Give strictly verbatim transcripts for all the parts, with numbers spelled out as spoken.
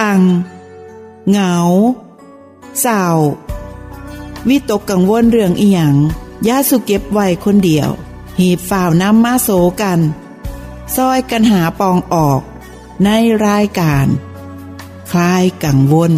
ลังเหงาเศร้าวิตกกังวลเรื่องอีหยังอย่าสุเก็บไว้คนเดียวหีบฝ่าวนำมาโสกันซอยกันหาปองออกในรายการคลายกังวล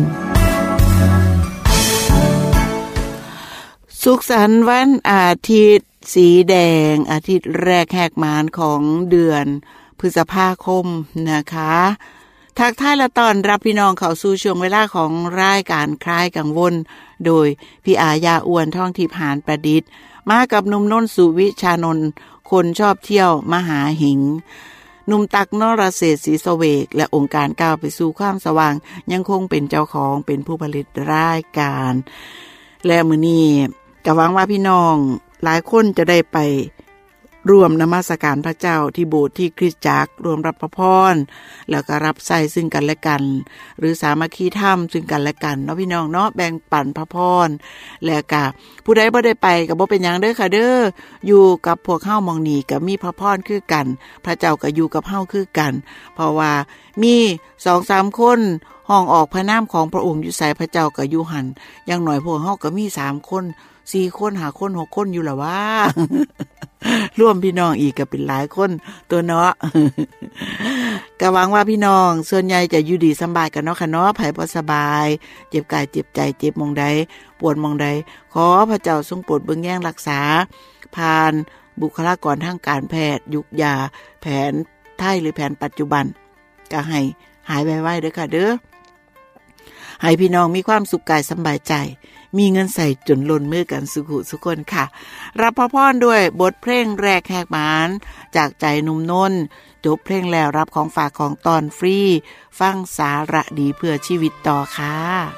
สุขสันต์วันอาทิตย์สีแดงอาทิตย์แรกแหกมานของเดือนพฤษภาคมนะคะทักทายและต้อนรับพี่น้องเข้าสู่ช่วงเวลาของรายการคลายกังวลโดยพี่อายาอ้วนท่องทิพย์หานประดิษฐ์มากับหนุ่มนนท์สุวิชานนท์คนชอบเที่ยวมหาหิงหนุ่มตักนรเศรษฐ์ศรีสเวกและองค์การก้าวไปสู่ความสว่างยังคงเป็นเจ้าของเป็นผู้ผลิตรายการและมื้อนี้ก็หวังว่าพี่น้องหลายคนจะได้ไปร่วมนมัสการพระเจ้าที่โบสถ์ที่คริสตจักรรวมรับพระพรแล้วก็รับใช้ซึ่งกันและกันหรือสามัคคีธรรมซึ่งกันและกันเนาะพี่น้องเนาะแบ่งปันพระพรแล้วก็ผู้ใดบ่ได้ไปก็บ่เป็นหยังเด้อค่ะเด้ออยู่กับพวกเฮาหม้องนี้ก็มีพระพรคือกันพระเจ้าก็อยู่กับเฮาคือกันเพราะว่ามี สองสาม คนห้องออกพระนามของพระองค์อยู่ไสพระเจ้าก็อยู่หั่นอย่างน้อยพวกเฮาก็มีสามคนสี่คนห้าคนหกคนอยู่ล่ะว่า ร่วมพี่น้องอีกก็เป็นหลายคนตัวเนาะ ก็หวังว่าพี่น้องส่วนใหญ่จะอยู่ดีสบายกันเนาะค่ะเนาะไผบ่สบายเจ็บกายเจ็บใจเจ็บหม้องใดปวดหม้องใดขอพระเจ้าทรงโปรดเบิ่งแยงรักษาผ่านบุคลากรทางการแพทย์ยุกยาแผนไทยหรือแผนปัจจุบันก็ให้หายไวๆเด้อค่ะเด้อให้พี่น้องมีความสุขกายสบายใจมีเงินใส่จนล้นมือกันสุขุสุคนค่ะรับพระพรด้วยบทเพลงแรกแหกมานจากใจหนุ่มนนท์จบเพลงแล้วรับของฝากของตอนฟรีฟังสาระดีเพื่อชีวิตต่อค่ะ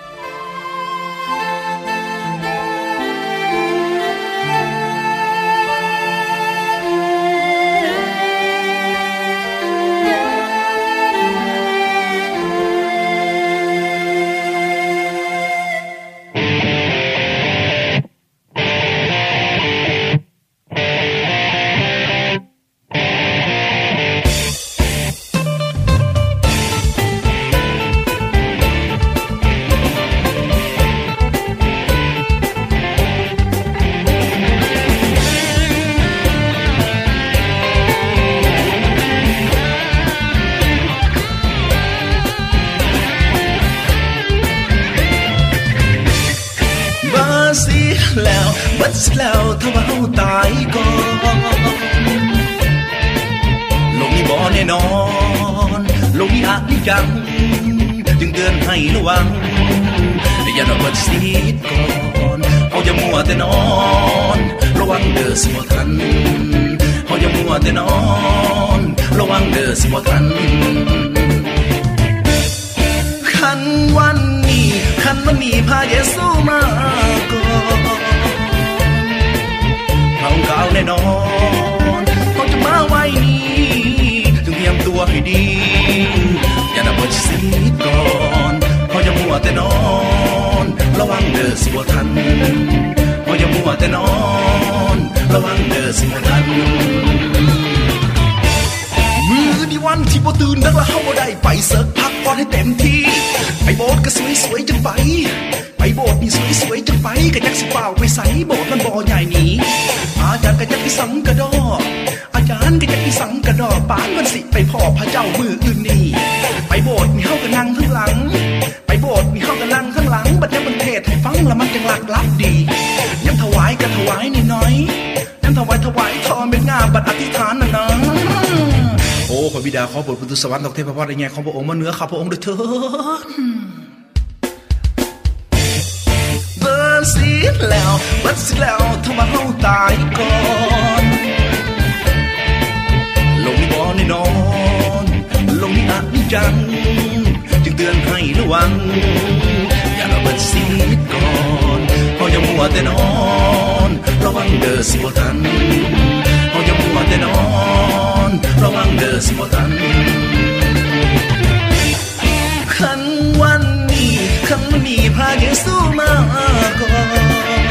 แล้วบัดสิแล้วถ้าว่าเฮาตายก่อนโลกนี้บ่แน่นอนโลกนี้อาจมีจังจึงเตือนให้ระวังอย่าได้บัดสิก่อนเฮาอย่ามัวแต่นอนระวังเด้อสิบ่ทันเฮาอย่ามัวแต่นอนระวังเด้อสิบ่ทันคันวันนี้คันวันนี้พาเยซูมาก่อนเราก้าวแน่นอนเขาจะมาไว้นี้จึงเตรียมตัวให้ดีอย่าได้บัดสิก่อนเขาจะมัวแต่นอนระวังเด้อสิบ่ทันเขาจะมัวแต่นอนระวังเด้อสิบ่ทันมือดีวันที่บ่ตื่นนักละเฮาบ่ได้ไปเสิร์ฟพักผ่อนให้เต็มที่ไปโบสถ์ก็สวยๆจังไปไปโบสถ์นี่สวยๆจังไปก็ยักสิเฝ้าไปใส่โบสถ์มันบ่ใหญ่นี่อาจารย์ก็ยักสิสังกะดออาจารย์ก็ยักสิสังกะดอปานมันสิไปพ่อพระเจ้ามืออื่นนี่ไปโบสถ์นี่เฮาก็นั่งข้างหลังไปโบสถ์นี่เฮาก็นั่งข้างหลังบัดยามมันเทศให้ฟังแล้วมันจังหลักลับดียามถวายก็ถวายนิดหน่อยยามถวายถวายทอเม็ดงาบัดอธิษฐานน่ะนะโอ้ขอบิดาขอโปรดประตูสวรรค์ดอกเทพพรได้แง่ของพระองค์มาเหนือข้าพระองค์ด้วยเถิดเบิดสิแล้วเบิดสิแล้วถ้าว่าเฮาตายก่อนโลกนี้บ่แน่นอนโลกนี้อาจมีจังจึงเตือนให้ระวังอย่าละเบิดสิก่อนเฮาอย่ามัวแต่นอนระวังเด้อสิบ่ทันเฮาอย่ามัวแต่นอนระวังเด้อสิบ่ทันคันวันนี้คันวันนี้พระเยซูมาก่อน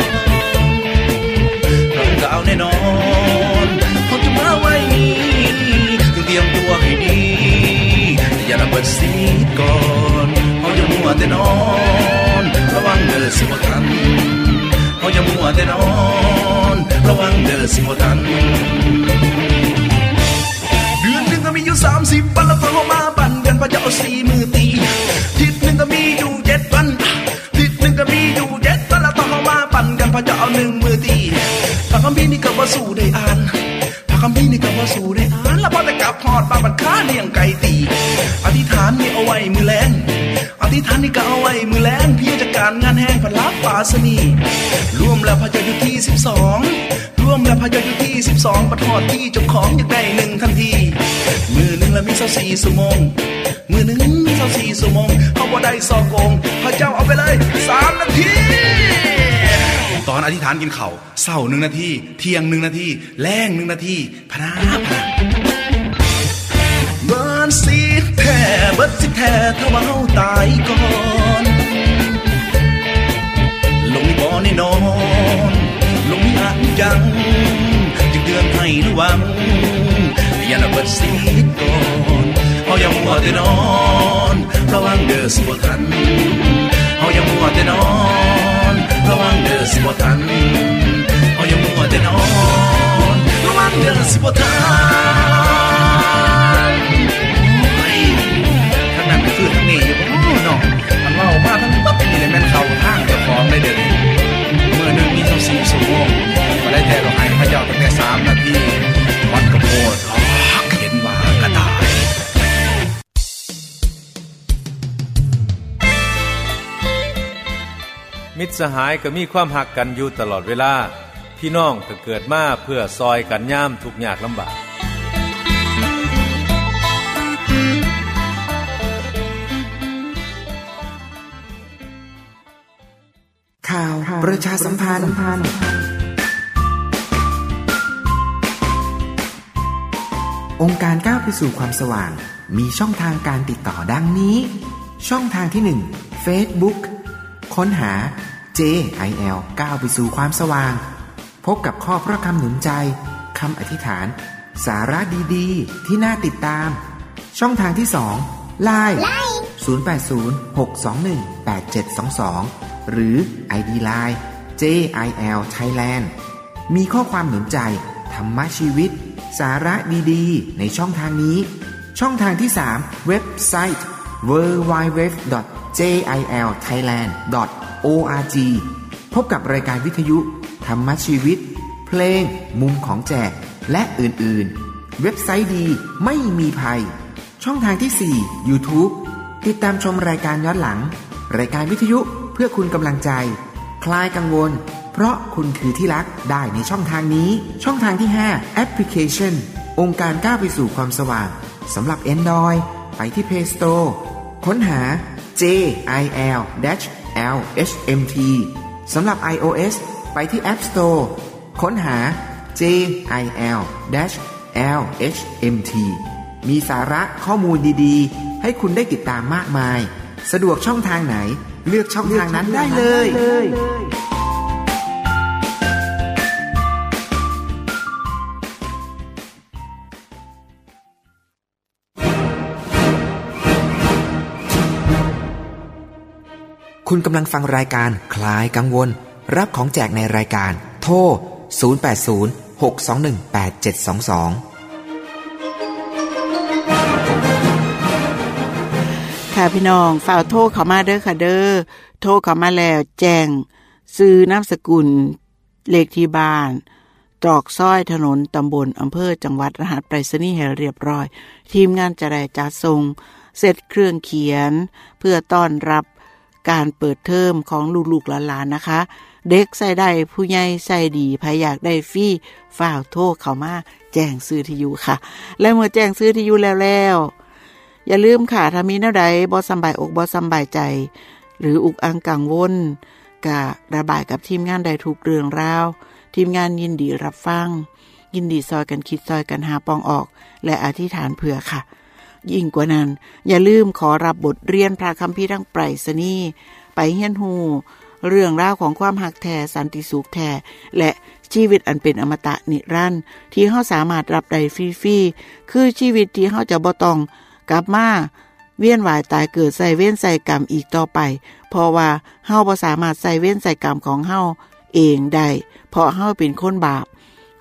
เราก้าวแน่นอนเขาจะมาไว้นี้เตรียมตัวให้ดีอย่าละเบิดสิก่อนเขาจะสิบ่ทันเดือนหนึ่งก็มีอยู่สามสิบวันแล้วพอเฮามาปั่นกันพระเจ้าเอาสี่มือตีทิศหนึ่งก็มีอยู่เจ็ดวันทิศหนึ่งก็มีอยู่เจ็ดวันแล้วพอเฮามาปั่นกันพระเจ้าเอาหนึ่งมือตีพระคัมภีร์นี่ก็บ่สู้ได้อ่านพระคัมภีร์นี่ก็บ่สู้ได้อ่านแล้วพอแต่กลับฮอดบ้านบัดค้าเลี้ยงไก่ตีอธิษฐานนี่เอาไว้มื้อแลงอธิษฐานนี่ก็เอาไว้มื้อแลงพี่จัดการงานแห้งพันลับปาสนีรวมแล้วพระเจ้าอยู่ที่สิบสองรวมแล้วพระเจ้าอยู่ที่สิบสองปัดฮอดที่เจ้าของอยากได้หนึ่งทันทีมื้อนึงละมียี่สิบสี่ชั่วโมงมื้อนึงมียี่สิบสี่ชั่วโมงเฮาบ่ได้ซอกโกงพระเจ้าเอาไปเลยสามนาทีตอนอธิษฐานกินข้าวเช้าหนึ่งนาทีเที่ยงหนึ่งนาทีแลงหนึ่งนาทีพะนาพะเบิดสิแท้เบิดสิแท้ถ้าว่าเฮาตายก่อนลงบ่แน่นอนลงมีอันยังจึงเตือนให้ระวังอย่าละเบิดสิก่อนเฮาอย่ามัวแต่นอนระวังเด้อสิบ่ทันเฮาอย่ามัวแต่นอนระวังเด้อสิบ่ทันเฮาอย่ามัวแต่นอนระวังเด้อสิบ่ทันโอ้ยทั้งนั้นก็คือทั้งนี้อยู่บ่เนาะอันเว้ามาทั้งปั๊บนี่แหละแม่นเข้าทางเจ้าของได้เด้อมื้อนึงมียี่สิบสี่ชั่วโมงบ่ได้แท้หรอกให้พระเจ้าตั้งแต่สามนาทีวัดกระโพดอ๋อเห็นว่ากระต่ายมิตรสหายก็มีความหักกันอยู่ตลอดเวลาพี่น้องก็เกิดมาเพื่อซอยกันยามทุกข์ยากลำบากข่าวประชาสัมพันธ์องค์การก้าวไปสู่ความสว่างมีช่องทางการติดต่อดังนี้ช่องทางที่หนึ่ง Facebook ค้นหา เจ ไอ แอล ก้าวไปสู่ความสว่างพบกับข้อพระคำหนุนใจคำอธิษฐานสาระดีๆที่น่าติดตามช่องทางที่สอง ไลน์ ศูนย์ แปด ศูนย์ หก สอง หนึ่ง แปด เจ็ด สอง สอง หรือ ไอ ดี ไลน์ เจ ไอ แอล Thailand มีข้อความหนุนใจธรรมะชีวิตสาระดีๆในช่องทางนี้ช่องทางที่สามเว็บไซต์ ดับเบิลยู ดับเบิลยู ดับเบิลยู ดอท เจ ไอ แอล ไทยแลนด์ ดอท โอ อาร์ จี พบกับรายการวิทยุธรรมะชีวิตเพลงมุมของแจกและอื่นๆเว็บไซต์ดีไม่มีภัยช่องทางที่สี่ YouTube ติดตามชมรายการย้อนหลังรายการวิทยุเพื่อคุณกำลังใจคลายกังวลเพราะคุณคือที่รักได้ในช่องทางนี้ช่องทางที่ห้าแอปพลิเคชันองค์การก้าวไปสู่ความสว่างสำหรับ Android ไปที่ Play Store ค้นหา เจ ไอ แอล แอล เอช เอ็ม ที สำหรับ iOS ไปที่ App Store ค้นหา เจ ไอ แอล แอล เอช เอ็ม ที มีสาระข้อมูลดีๆให้คุณได้ติดตามมากมายสะดวกช่องทางไหนเลือกช่องทางนั้นได้เลยคุณกำลังฟังรายการคลายกังวลรับของแจกในรายการโทรศูนย์ แปด ศูนย์ หก สอง หนึ่ง แปด เจ็ด สอง สองค่ะพี่น้องฝ่ากโทรเข้ามาเด้อค่ะเด้อโทรเข้ามาแล้วแจ้งชื่อนามสกุลเลขที่บ้านตรอกซอยถนนตำบลอำเภอจังหวัดรหัสไปรษณีย์ให้เรียบร้อยทีมงานจะได้จัดส่งเสร็จเครื่องเขียนเพื่อต้อนรับการเปิดเทอมของลูกๆหลานๆนะคะเด็กใส่ได้ผู้ใหญ่ใส่ดีใครอยากได้ฟรีฝ่ากโทรเข้ามาแจ้งซื้อที่อยู่ค่ะและเมื่อแจ้งซื้อที่อยู่แล้วแล้วอย่าลืมค่ะถ้ามีแนวใดบ่สำบายอกบ่สำบายใจหรืออุกอังกังวลก็ระบายกับทีมงานได้ทุกเรื่องราวทีมงานยินดีรับฟังยินดีซอยกันคิดซอยกันหาปองออกและอธิษฐานเผื่อค่ะยิ่งกว่านั้นอย่าลืมขอรับบทเรียนพระคัมภีร์ทางไปรษณีย์ไปเฮียนฮู้เรื่องราวของความหักแท้สันติสุขแท้และชีวิตอันเป็นอมตะนิรันดร์ที่เฮาสามารถรับได้ฟรีๆคือชีวิตที่เฮาจะบ่ต้องกลับมาเวียนว่ายตายเกิดใส่เว้นใส่กรรมอีกต่อไปเพราะว่าเฮาบ่สามารถใส่เว้นใส่กรรมของเฮาเองได้เพราะเฮาเป็นคนบาป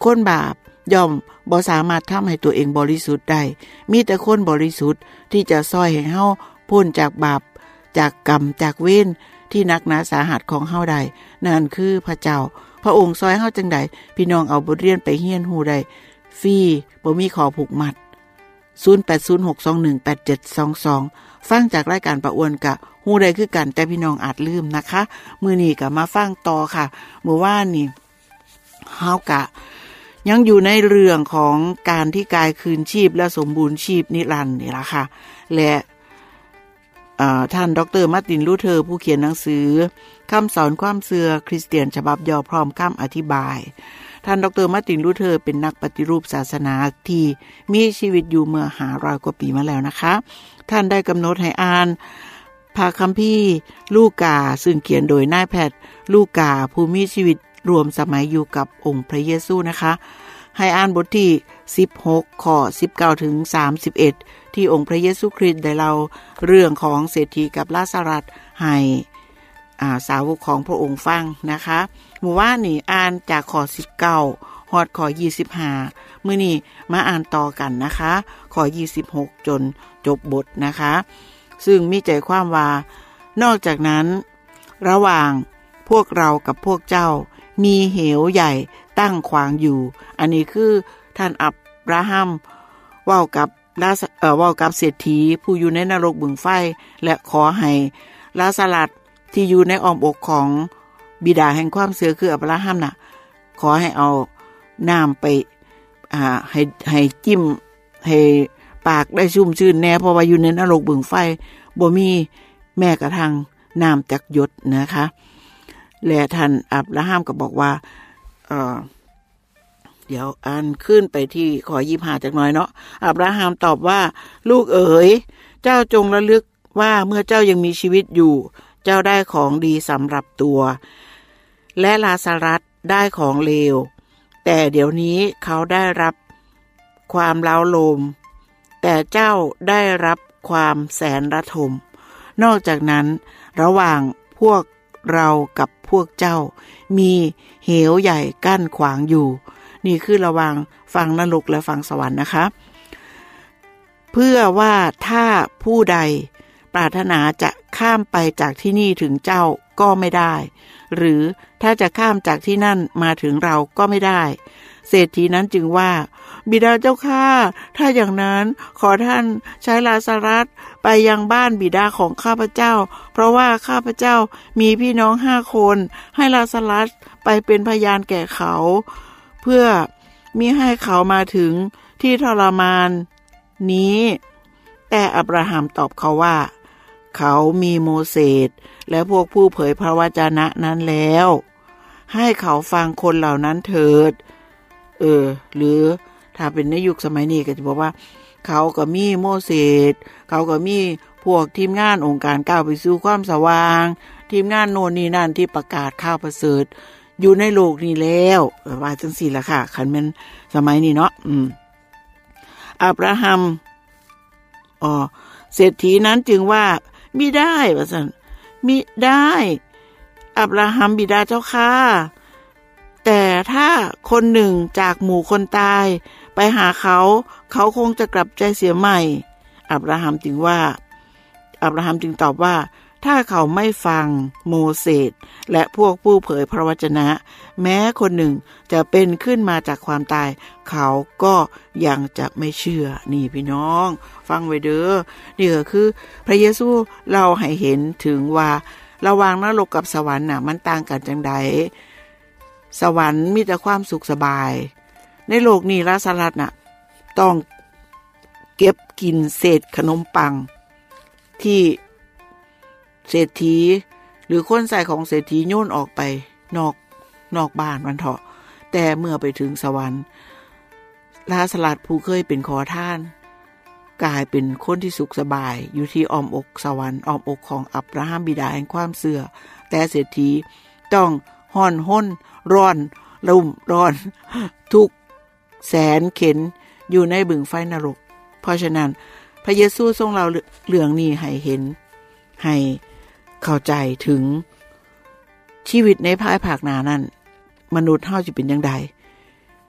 คนบาปย่อมบ่สามารถทำให้ตัวเองบริสุทธิ์ได้มีแต่คนบริสุทธิ์ที่จะซอยให้เฮาพ้นจากบาปจากกรรมจากเวรที่นักหนาสาหัสของเฮาได้นั่นคือพระเจ้าพระองค์ซอยเฮาจังใดพี่น้องเอาบทเรียนไปเรียนรู้ได้ฟรีบ่มีขอผูกมัดศูนย์ แปด ศูนย์ หก สอง หนึ่ง แปด เจ็ด สอง สองฟังจากรายการประอวนกะฮู้ได้คือกันแต่พี่น้องอาจลืมนะคะมื้อนี้ก็มาฟังต่อค่ะเมื่อวานนี่เฮากะยังอยู่ในเรื่องของการที่กายคืนชีพและสมบูรณ์ชีพนิรันดร์นี่ล่ะค่ะและท่านดร.มาร์ตินลูเทอร์ผู้เขียนหนังสือคำสอนความเชื่อคริสเตียนฉบับย่อพร้อมคำอธิบายท่านดร.มาร์ตินลูเทอร์เป็นนักปฏิรูปศาสนาที่มีชีวิตอยู่เมื่อห้าร้อยกว่าปีมาแล้วนะคะท่านได้กำหนดให้อ่านพระคัมภีร์ลูกาซึ่งเขียนโดยนายแพทย์ลูกาผู้มีชีวิตรวมสมัยอยู่กับองค์พระเยซูนะคะให้อ่านบทที่สิบหกข้อสิบเก้าถึงสามสิบเอ็ดที่องค์พระเยซูคริสต์ได้เล่าเรื่องของเศรษฐีกับลาซารัสให้อ่าสาวกของพระองค์ฟังนะคะเมื่อวานนี้อ่านจากข้อสิบเก้าฮอดข้อยี่สิบห้ามื้อนี้มาอ่านต่อกันนะคะข้อยี่สิบหกจนจบบทนะคะซึ่งมีใจความว่านอกจากนั้นระหว่างพวกเรากับพวกเจ้ามีเหวใหญ่ตั้งขวางอยู่อันนี้คือท่านอับราฮัมเว้ากับลาเอ่อเว้ากับเศรษฐีผู้อยู่ในนรกบึงไฟและขอให้ลาซารัสที่อยู่ในอ้อมอกของบิดาแห่งความเชื่อคืออับราฮัมน่ะขอให้เอาน้ำไปอ่าให้ให้จิ้มให้ปากได้ชุ่มชื่นแน่เพราะว่าอยู่ในนรกบึงไฟบ่มีแม้กระทั่งน้ำจักหยดนะคะและท่านอับราฮัมก็บอกว่าเอ่อเดี๋ยวอ่านขึ้นไปที่ขอยี่สิบห้าจักหน่อยเนาะอับราฮัมตอบว่าลูกเอ๋ยเจ้าจงระลึกว่าเมื่อเจ้ายังมีชีวิตอยู่เจ้าได้ของดีสำหรับตัวและลาซารัสได้ของเลวแต่เดี๋ยวนี้เขาได้รับความเล้าโลมแต่เจ้าได้รับความแสนระทมนอกจากนั้นระหว่างพวกเรากับพวกเจ้ามีเหวใหญ่กั้นขวางอยู่นี่คือระหว่างฝั่งนรกและฝั่งสวรรค์นะคะเพื่อว่าถ้าผู้ใดปรารถนาจะข้ามไปจากที่นี่ถึงเจ้าก็ไม่ได้หรือถ้าจะข้ามจากที่นั่นมาถึงเราก็ไม่ได้เศรษฐีนั้นจึงว่าบิดาเจ้าข้าถ้าอย่างนั้นขอท่านใช้ลาซารัสไปยังบ้านบิดาของข้าพเจ้าเพราะว่าข้าพเจ้ามีพี่น้องห้าคนให้ลาซารัสไปเป็นพยานแก่เขาเพื่อมิให้เขามาถึงที่ทรมานนี้แต่อับราฮัมตอบเขาว่าเขามีโมเสสและพวกผู้เผยพระวจนะนั้นแล้วให้เขาฟังคนเหล่านั้นเถิดเออหรือถ้าเป็นในยุคสมัยนี้ก็จะบอกว่าเขาก็มีโมเสสเขาก็มีพวกทีมงานองค์การก้าวไปสู่ความสว่างทีมงานโน่นนี่นั่นที่ประกาศข่าวประเสริฐอยู่ในโลกนี้แล้วว่าจังซี่ล่ะค่ะคันแม่นสมัยนี้เนาะอืมอับราฮัมอ๋อเศรษฐีนั้นจึงว่ามิได้ว่าซั่นมิได้อับราฮัมบิดาเจ้าข้าแต่ถ้าคนหนึ่งจากหมู่คนตายไปหาเขาเขาคงจะกลับใจเสียใหม่อับราฮัมจึงว่าอับราฮัมจึงตอบว่าถ้าเขาไม่ฟังโมเสสและพวกผู้เผยพระวจนะแม้คนหนึ่งจะเป็นขึ้นมาจากความตายเขาก็ยังจะไม่เชื่อนี่พี่น้องฟังไว้เด้อนี่ก็คือพระเยซูเล่าให้เห็นถึงว่าระหว่างนรกกับสวรรค์น่ะมันต่างกันจังใดสวรรค์มีแต่ความสุขสบายในโลกนี้ลาซารัสน่ะต้องเก็บกินเศษขนมปังที่เศรษฐีหรือคนใส่ของเศรษฐีโยนออกไปนอกนอกบ้านมันเถาะแต่เมื่อไปถึงสวรรค์ลาซารัสผู้เคยเป็นขอทานกลายเป็นคนที่สุขสบายอยู่ที่อ้อมอกสวรรค์อ้อมอกของอับราฮัมบิดาแห่งความเชื่อแต่เศรษฐีต้องห่อนห้นร้อนรุ่มร้อนทุกแสนเข็ญอยู่ในบึงไฟนรกเพราะฉะนั้นพระเยซูทรงเล่าเรื่องนี้ให้เห็นให้เข้าใจถึงชีวิตในภายภาคหน้านั้นมนุษย์เฮาสิเป็นจังได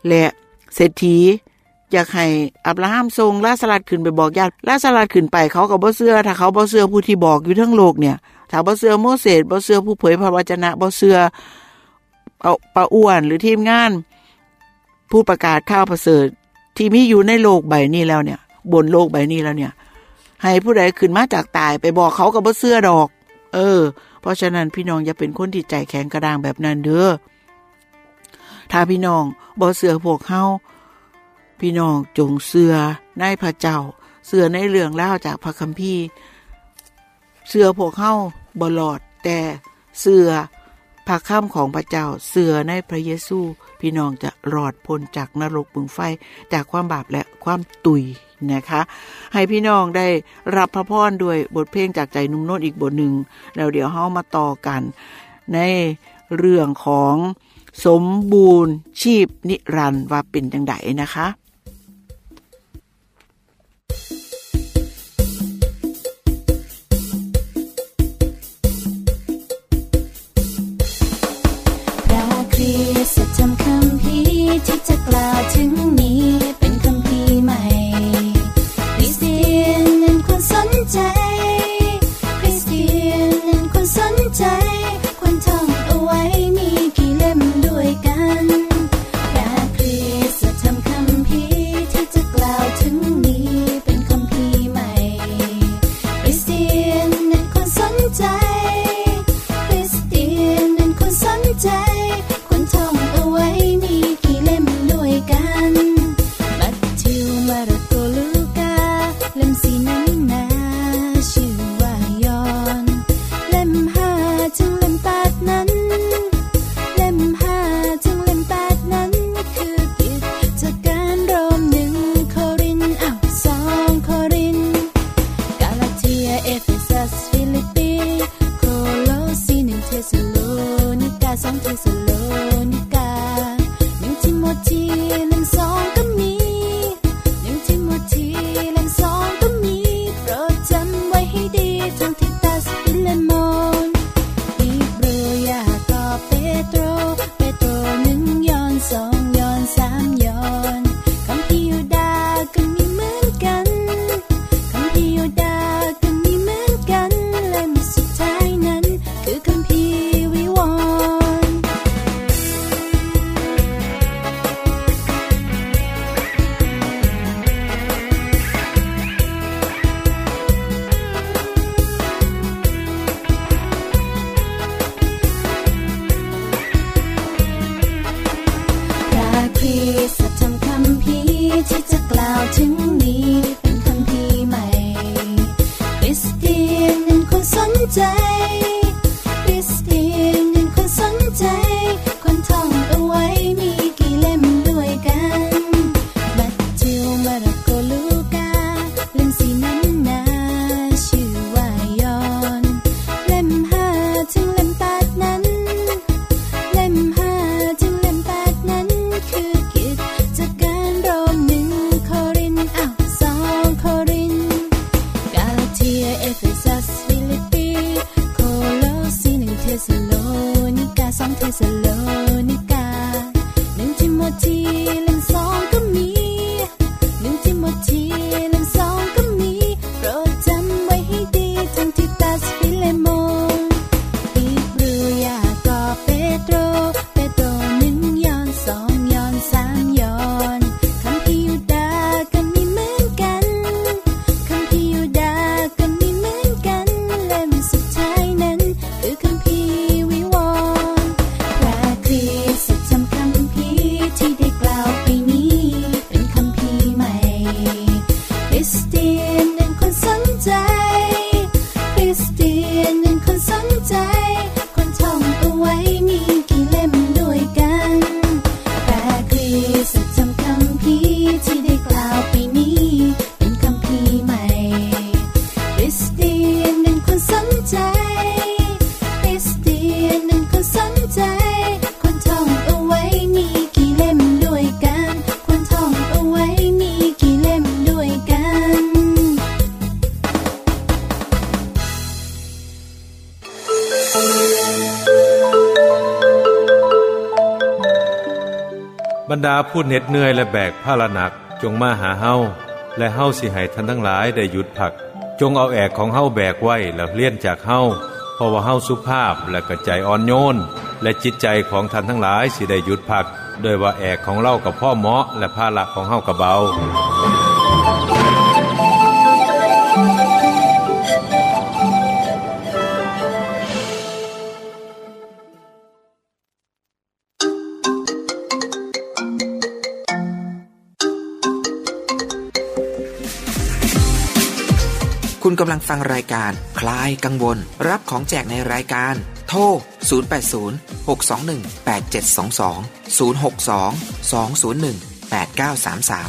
และเศรษฐีอยากให้อับราฮัมทรงลาสลัดขึ้นไปบอกญาติลาสลัดขึ้นไปเขาก็บ่เชื่อถ้าเขาบ่เชื่อผู้ที่บอกอยู่ทั้งโลกเนี่ยถ้าบ่เชื่อโมเสสบ่เชื่อผู้เผยพระวจนะบ่เชื่อเอาปาอ้วนหรือทีมงานผู้ประกาศข่าวประเสริฐที่มีอยู่ในโลกใบนี้แล้วเนี่ยบนโลกใบนี้แล้วเนี่ยให้ผู้ใดขึ้นมาจากตายไปบอกเขาก็บ่เชื่อดอกเออเพราะฉะนั้นพี่น้องอย่าเป็นคนที่ใจแข็งกระด้างแบบนั้นเด้อถ้าพี่น้องบ่เชื่อพวกเฮาพี่น้องจงเชื่อในพระเจ้าเชื่อในเรื่องเล่าจากพระคัมภีร์เชื่อพวกเฮาบ่รอดแต่เชื่อพระคำของพระเจ้าเชื่อในพระเยซูพี่น้องจะรอดพ้นจากนรกบึงไฟจากความบาปและความตุยนะคะให้พี่น้องได้รับพระพรด้วยบทเพลงจากใจหนุ่มโนนอีกบทหนึ่งแล้วเดี๋ยวเฮามาต่อกันในเรื่องของสมบูรณ์ชีพนิรันดร์ว่าเป็นจังไดนะคะทำคัมภีร์ที่จะกล่าวถึงนี้เป็นคัมภีร์ใหม่คริสเตียนนั้นควรสนใจคริสเตียนนั้นควรสนใจควรท่องเอาไว้มีกี่เล่มด้วยกันพระคริสต์ทำคัมภีร์ที่จะกล่าวถึงนี้เป็นคัมภีร์ใหม่คริสเตียนนั้นควรสนใจคริสเตียนนั้นควรสนใจท่องเอาไว้มีกี่เล่มด้วยกันมัทธิวมาระโกลูกาเล่มสี่นั้นนะชื่อว่ายอนเล่มห้าถึงเล่มแปดนั้นเล่มห้าถึงเล่มแปดนั้นคือกิจการโรมหนึ่งโครินธ์อ้าวสองโครินธ์กาลาเทียเอเฟซัสฟิลิปปีโคโลซีหนึ่งเทสโลนิกาสองเทสโลทีเล่มสองก็มีหนึ่งทิโมธีเล่มสองก็มีโปรดจำไว้ให้ดีทั้งทิตัสฟิเลโมนฮีบรูยากอบเปโตรเปโตรหนึ่งยอห์นสองยอห์นสามยอห์นคัมภีร์ยูดาห์ก็มีเหมือนกันคัมภีร์ยูดาห์ก็มีเหมือนกันเล่มสุดท้ายนั้นคือคัมภีร์วิวรณ์ที่จะกล่าวถึงนี้เป็นคัมภีร์ใหม่คริสเตียนนั้นควรสนใจคริสเตียนนั้นควรสนใจควรท่องเอาไว้มีกี่เล่มด้วยกันมัทธิวมาระโกลูกาเล่มสี่นั้นนะชื่อว่ายอนเล่มห้าถึงเล่มแปดนั้นเล่มห้าถึงเล่มแปดนั้นคือกิจการโรมหนึ่งโครินธ์อ้าวบรรดาผู้เหน็ดเหนื่อยและแบกภาระหนักจงมาหาเฮาและเฮาสิให้ท่านทั้งหลายได้หยุดพักจงเอาแอกของเฮาแบกไว้แล้วเลี่ยนจากเฮาเพราะว่าเฮาสุภาพและกระใจอ่อนโยนและจิตใจของท่านทั้งหลายสิได้หยุดพักโดยว่าแอกของเรากับพ่อเหมาะและภาระของเฮากับเบาคุณกำลังฟังรายการคลายกังวลรับของแจกในรายการโทรศูนย์ แปด ศูนย์ หก สอง หนึ่ง แปด เจ็ด สอง สอง ศูนย์ หก สอง สอง ศูนย์ หนึ่ง แปด เก้า สาม สาม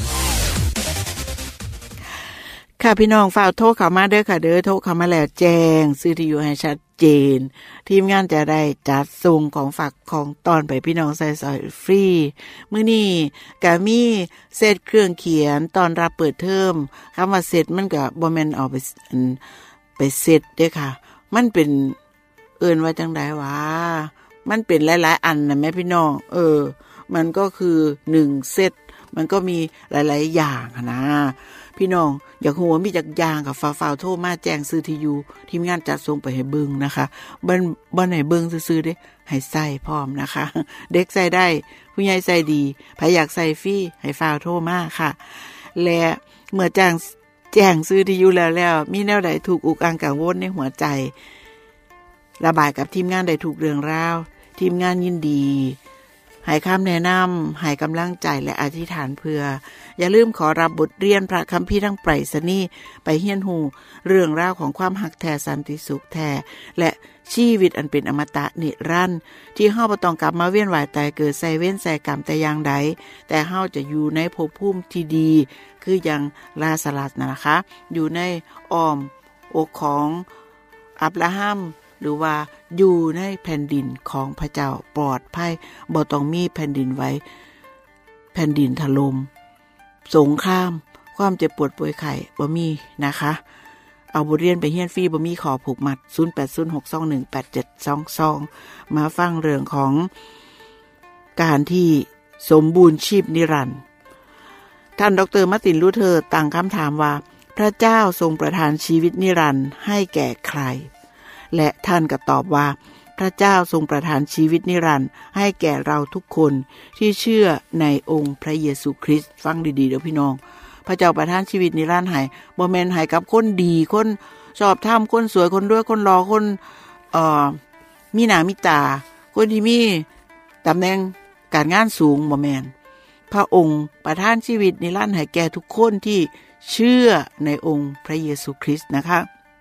ค่ะพี่น้องฝากโทรเข้ามาเด้อค่ะเด้อโทรเข้ามาแล้วแจ้งซื้อที่อยู่ให้ชัดเจนทีมงานจะได้จัดส่งของฝากของตอนไปพี่น้องใส่ซอยฟรีมื้อนี้ก็มีเซตเครื่องเขียนตอนรับเปิดเทอมคำว่าเซตมันก็บ่แม่นเอาไปไปเซตเด้อค่ะมันเป็นเอิ้นว่าจังได๋วะมันเป็นหลายๆอันน่ะแม่พี่น้องเออมันก็คือหนึ่งเซตมันก็มีหลายๆอย่างนะพี่น้องอยากรู้ว่ามีจักอย่างกับฟ้าวๆโทรมาแจ้งซื้อที่อยู่ทีมงานจัดส่งไปให้เบิ่งนะคะบ่บ่ให้เบิ่งซื่อๆเด้ให้ใส่พร้อมนะคะเด็กใส่ได้ผู้ใหญ่ใส่ดีใครอยากใส่ฟรีให้ฟ้าวโทรมาค่ะและเมื่อแจ้งแจ้งซื้อที่อยู่แล้วแล้วมีแนวใดถูกอุกอังกังวลในหัวใจระบายกับทีมงานได้ถูกเรื่องราวทีมงานยินดีให้คำแนะนำให้กำลังใจและอธิษฐานเพื่ออย่าลืมขอรับบทเรียนพระคัมภีร์ทั้งไปรษณีย์ไปเฮียนหูเรื่องราวของความหักแท้สันติสุขแท้และชีวิตอันเป็นอมตะนิรันดร์ที่เฮาบ่ต้องกลับมาเวียนว่ายตายเกิดใส่เว้นใส่กรรมแต่อย่างใดแต่เฮาจะอยู่ในภพภูมิที่ดีคืออย่างลาซารัสนะคะอยู่ในอ้อมอกของอับราฮัมหรือว่าอยู่ในแผ่นดินของพระเจ้าปลอดภัยบ่ต้องมีแผ่นดินไหวแผ่นดินถล่มสงครามความเจ็บปวดป่วยไข้บ่มีนะคะเอาบทเรียนไปเรียนฟรีบ่มีขอผูกมัดศูนย์ แปด ศูนย์ หก สอง หนึ่ง แปด เจ็ด สอง สองมาฟังเรื่องของการที่สมบูรณ์ชีพนิรันดร์ท่านดร.มาร์ตินลูเทอร์ตั้งคำถามว่าพระเจ้าทรงประทานชีวิตนิรันดร์ให้แก่ใครและท่านก็ตอบว่าพระเจ้าทรงประทานชีวิตนิรันดร์ให้แก่เราทุกคนที่เชื่อในองค์พระเยซูคริสต์ฟังดีๆเด้อพี่น้องพระเจ้าประทานชีวิตนิรันดร์ให้บ่แม่นให้กับคนดีคนชอบธรรมคนสวยคนรวยคนหล่อคนเอ่อมีหน้ามีตาคนที่มีตำแหน่งการงานสูงบ่แม่นพระองค์ประทานชีวิตนิรันดร์ให้แก่ทุกคนที่เชื่อในองค์พระเยซูคริสต์นะคะ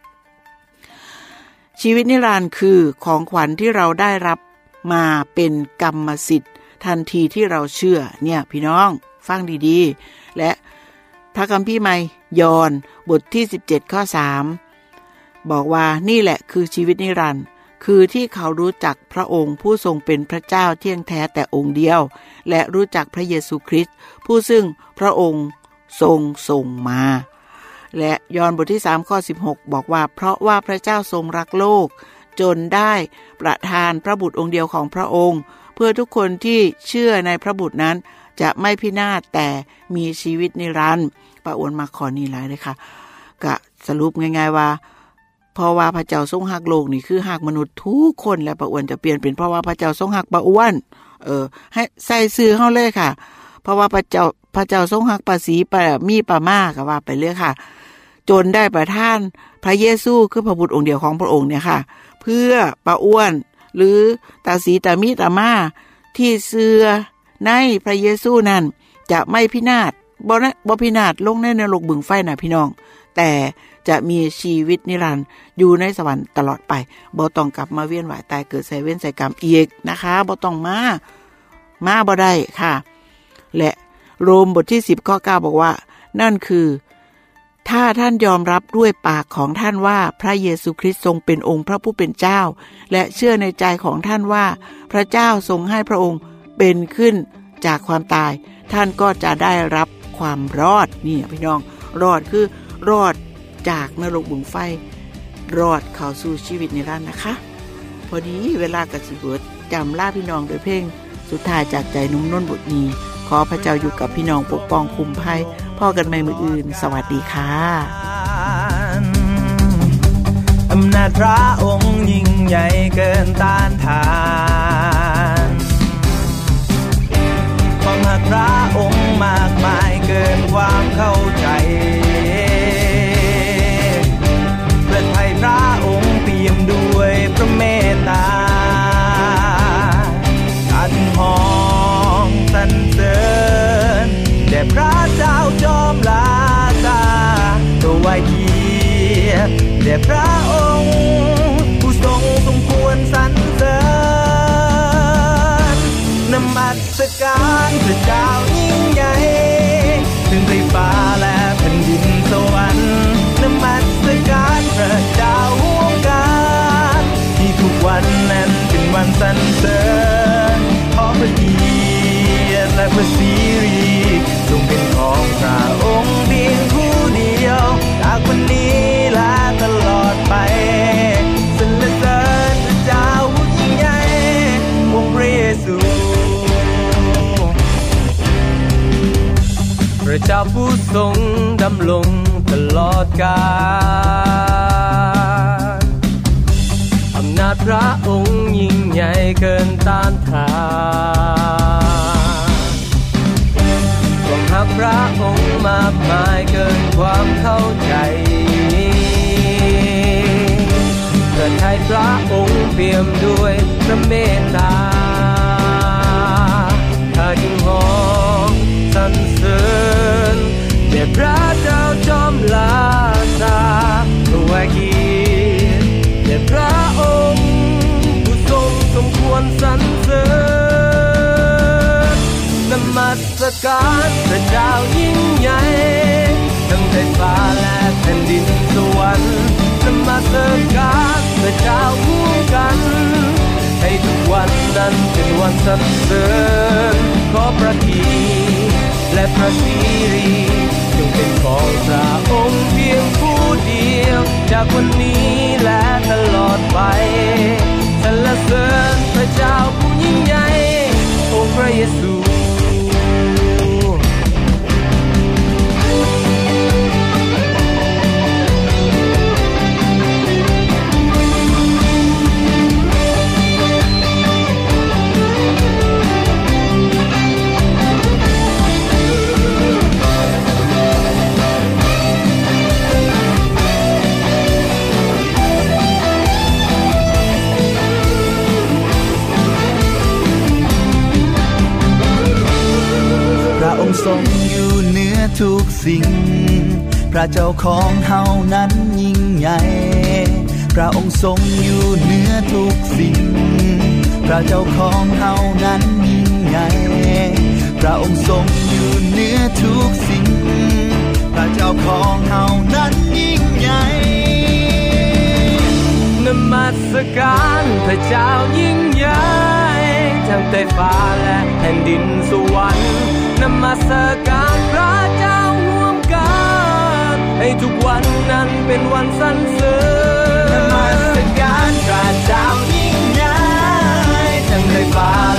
ชีวิตนิรันดร์คือของขวัญที่เราได้รับมาเป็นกรรมสิทธิ์ทันทีที่เราเชื่อเนี่ยพี่น้องฟังดีๆและพระคัมภีร์ใหม่ยอห์นบทที่สิบเจ็ดข้อสามบอกว่านี่แหละคือชีวิตนิรันดร์คือที่เขารู้จักพระองค์ผู้ทรงเป็นพระเจ้าเที่ยงแท้แต่องค์เดียวและรู้จักพระเยซูคริสต์ผู้ซึ่งพระองค์ทรงส่งมาและยอห์นบทที่สามข้อสิบหกบอกว่าเพราะว่าพระเจ้าทรงรักโลกจนได้ประทานพระบุตรองค์เดียวของพระองค์เพื่อทุกคนที่เชื่อในพระบุตรนั้นจะไม่พินาศแต่มีชีวิตนิรันดร์ป้าอ้วนมาขอนี้หลายเลยค่ะก็สรุปง่ายๆว่าเพราะว่าพระเจ้าทรงรักโลกนี่คือรักมนุษย์ทุกคนและป้าอ้วนจะเปลี่ยนเป็นเพราะว่าพระเจ้าทรงรักป้าอ้วนเออให้ใส่ชื่อเฮาเลยค่ะเพราะว่าพระเจ้าพระเจ้าทรงรักป้าศรีป้ามีป้ามาก็ว่าไปเลยค่ะจนได้ประทานพระเยซูคือพระบุตรองค์เดียวของพระองค์เนี่ยค่ะเพื่อป้าอ้วนหรือตาศรีตามีตามาที่เชื่อในพระเยซูนั้นจะไม่พินาศบ่นะบ่พินาศลงในนรกบึงไฟน่ะพี่น้องแต่จะมีชีวิตนิรันดร์อยู่ในสวรรค์ตลอดไปบ่ต้องกลับมาเวียนว่ายตายเกิดใส่เวรใส่กรรมอีกนะคะบ่ต้องมามาบ่ได้ค่ะและโรมบทที่สิบข้อเก้าบอกว่านั่นคือถ้าท่านยอมรับด้วยปากของท่านว่าพระเยซูคริสต์ทรงเป็นองค์พระผู้เป็นเจ้าและเชื่อในใจของท่านว่าพระเจ้าทรงให้พระองค์เป็นขึ้นจากความตายท่านก็จะได้รับความรอดนี่พี่น้องรอดคือรอดจากนรกบึงไฟรอดเข้าสู่ชีวิตนิรันดร์นะคะพอดีเวลากระสิบเบิดจำลาพี่น้องโดยเพลงสุดท้ายจากใจนุ่มนวลบทนี้ขอพระเจ้าอยู่กับพี่น้องปกป้องคุ้มภัยพ่อกันใหม่มื้ออื่นสวัสดีค่ะอำนาจพระองค์ยิ่งใหญ่เกินต้านทานความรักพระองค์มากมายเกินความเข้าใจประทัยพระองค์เปี่ยมด้วยพระเมตตาการห้องสรรเสริญแด่พระเจ้าจอมลาซาตัวไว้เกียรติแด่พระองค์ผู้ทรงสมควรสรรเสริญนมัสการพระเจ้ายิ่งใหญ่ถึงไฟฟ้าและแผ่นดินสวรรค์นมัสการพระเจ้าห่วงการที่ทุกวันนั้นเป็นวันสรรเสริญขอพระเกียรติและพระสิริจงเป็นของพระองค์เพียงผู้เดียวจากวันนี้และตลอดไปสรรเสริญพระเจ้าผู้ยิ่งใหญ่องค์พระเยซูพระเจ้าผู้ทรงดำรงตลอดกาลอำนาจพระองค์ยิ่งใหญ่เกินต้านทานความรักพระองค์มากมายเกินความเข้าใจพระทัยพระองค์เปี่ยมด้วยพระเมตตาข้าจึงร้องสรรเสริญแด่พระเจ้าจอมลาซาถวายเกียรติแด่พระองค์ผู้ทรงสมควรสรรเสริญนมัสการพระเจ้ายิ่งใหญ่ทั้งในฟ้าและแผ่นดินสวรรค์นมัสการพระเจ้าคู่กันให้ทุกวันนั้นเป็นวันสรรเสริญขอพระเกียรติและพระสิริจงเป็นของพระองค์เพียงผู้เดียวจากวันนี้และตลอดไปสรรเสริญพระเจ้าผู้ยิ่งใหญ่องค์พระเยซูทรงอยู่เหนือทุกสิ่งพระเจ้าของเฮานั้นยิ่งใหญ่พระองค์ทรงอยู่เหนือทุกสิ่งพระเจ้าของเฮานั้นยิ่งใหญ่พระองค์ทรงอยู่เหนือทุกสิ่งพระเจ้าของเฮานั้นยิ่งใหญ่นมัสการพระเจ้ายิ่งใหญ่ทั้งใต้ฟ้าและแผ่นดินสวรรค์นมัสการพระเจ้าร่วมกันให้ทุกวันนั้นเป็นวันสรรเสริญนมัสการพระเจ้ายิ่งใหญ่ทั้งใต้ฟ้า